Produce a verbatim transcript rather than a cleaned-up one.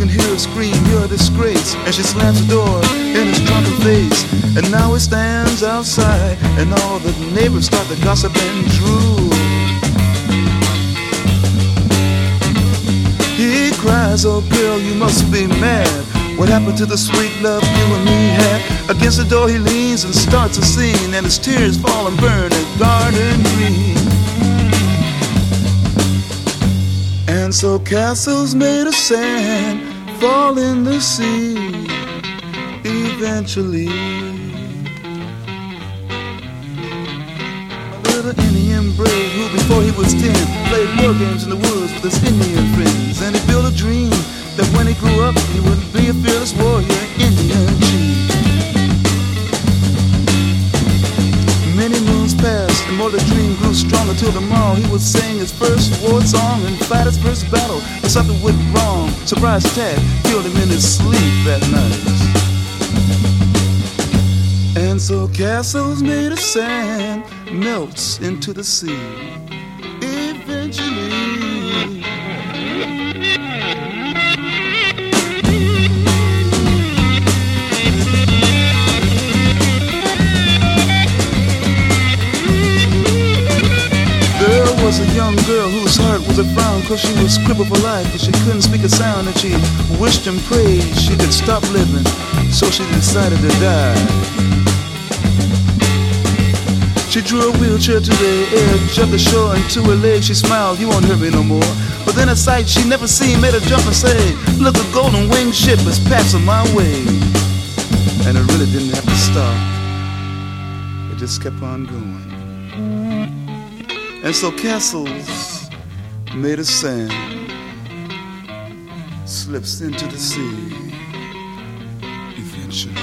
can hear her scream, you're a disgrace. And she slams the door in his drunken face. And now he stands outside, and all the neighbors start to gossip and drool. He cries, oh girl, you must be mad. What happened to the sweet love you and me had? Against the door he leans and starts a scene, and his tears fall and burn a garden green. And so castles made of sand fall in the sea eventually. A little Indian brave who before he was ten played war games in the woods with his Indian friends. And he built a dream that when he grew up he would be a fearless warrior, Indian chief. Many moons passed and more the dream grew stronger till tomorrow he would sing his first war song and fight his first battle. But something went wrong. Surprise attack killed him in his sleep that night. And so castles made of sand melts into the sea eventually. There was a young girl whose heart was a frown, cause she was crippled for life, but she couldn't speak a sound, and she wished and prayed she could stop living, so she decided to die. She drew a wheelchair to the edge of the shore, and to her legs she smiled, you won't hurt me no more. But then a sight she never seen made her jump and say, look, a golden winged ship is passing my way. And it really didn't have to stop, it just kept on going. And so castles made of sand slips into the sea eventually.